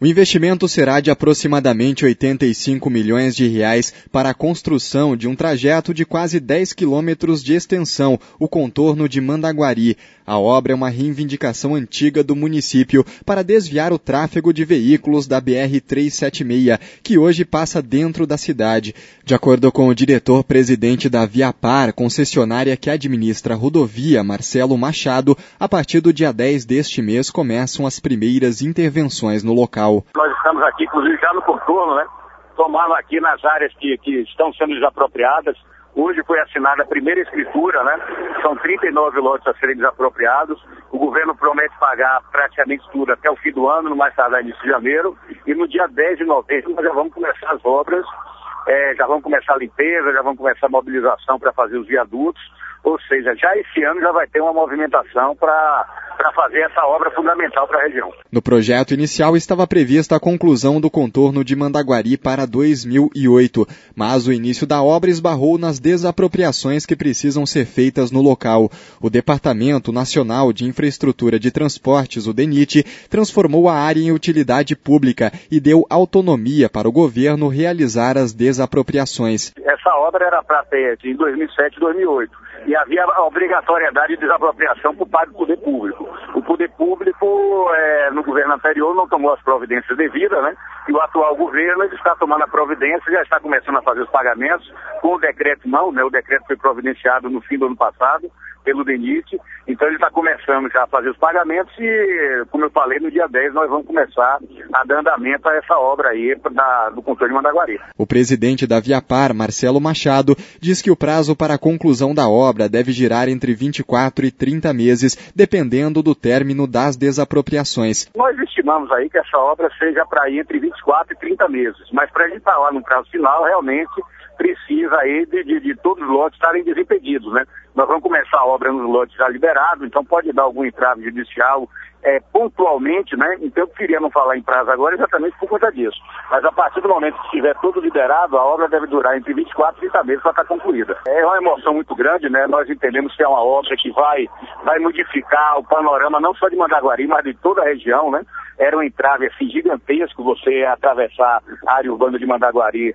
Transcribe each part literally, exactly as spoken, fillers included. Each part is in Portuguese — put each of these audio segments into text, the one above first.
O investimento será de aproximadamente oitenta e cinco milhões de reais para a construção de um trajeto de quase dez quilômetros de extensão, o contorno de Mandaguari. A obra é uma reivindicação antiga do município para desviar o tráfego de veículos da B R trezentos e setenta e seis, que hoje passa dentro da cidade. De acordo com o diretor-presidente da Viapar, concessionária que administra a rodovia, Marcelo Machado, a partir do dia dez deste mês começam as primeiras intervenções no local. Nós estamos aqui, inclusive, já no contorno, né? Tomando aqui nas áreas que, que estão sendo desapropriadas. Hoje foi assinada a primeira escritura, né? São trinta e nove lotes a serem desapropriados. O governo promete pagar praticamente tudo até o fim do ano, no mais tardar início de janeiro. E no dia dez de novembro nós já vamos começar as obras, é, já vamos começar a limpeza, já vamos começar a mobilização para fazer os viadutos. Ou seja, já esse ano já vai ter uma movimentação para para fazer essa obra fundamental para a região. No projeto inicial estava prevista a conclusão do contorno de Mandaguari para dois mil e oito, mas o início da obra esbarrou nas desapropriações que precisam ser feitas no local. O Departamento Nacional de Infraestrutura de Transportes, o DENIT, transformou a área em utilidade pública e deu autonomia para o governo realizar as desapropriações. Essa obra era para ter em dois mil e sete e dois mil e oito. E havia a obrigatoriedade de desapropriação por parte do poder público. O poder público, é, no governo anterior, não tomou as providências devidas, né? E o atual governo está tomando a providência, já está começando a fazer os pagamentos com o decreto não, né? O decreto foi providenciado no fim do ano passado pelo DENIT, então ele está começando já a fazer os pagamentos e, como eu falei, no dia dez nós vamos começar a dar andamento a essa obra aí da, do contorno de Mandaguari. O presidente da Viapar, Marcelo Machado, diz que o prazo para a conclusão da obra deve girar entre vinte e quatro e trinta meses, dependendo do término das desapropriações. Nós estimamos aí que essa obra seja para ir entre vinte e quatro e trinta meses, mas para a gente estar lá no prazo final, realmente precisa aí de, de, de todos os lotes estarem desimpedidos, né? Nós vamos começar a obra nos lotes já liberados, então pode dar algum entrave judicial é, pontualmente, né? Então eu queria não falar em prazo agora exatamente por conta disso. Mas a partir do momento que estiver tudo liberado, a obra deve durar entre vinte e quatro e trinta meses para estar concluída. É uma emoção muito grande, né? Nós entendemos que é uma obra que vai, vai modificar o panorama não só de Mandaguari, mas de toda a região, né? Era um entrave assim, gigantesco você atravessar a área urbana de Mandaguari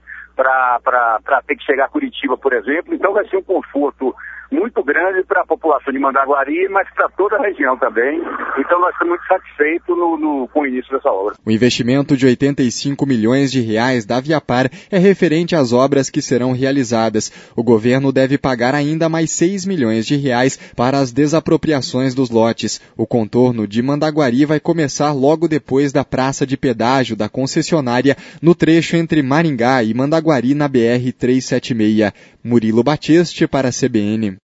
para ter que chegar a Curitiba, por exemplo. Então vai ser um conforto muito grande para a população de Mandaguari, mas para toda a região também. Então nós estamos muito satisfeitos no, no, com o início dessa obra. O investimento de oitenta e cinco milhões de reais da Viapar é referente às obras que serão realizadas. O governo deve pagar ainda mais seis milhões de reais para as desapropriações dos lotes. O contorno de Mandaguari vai começar logo depois da praça de pedágio da concessionária, no trecho entre Maringá e Mandaguari, na B R trezentos e setenta e seis. Murilo Batiste para a C B N.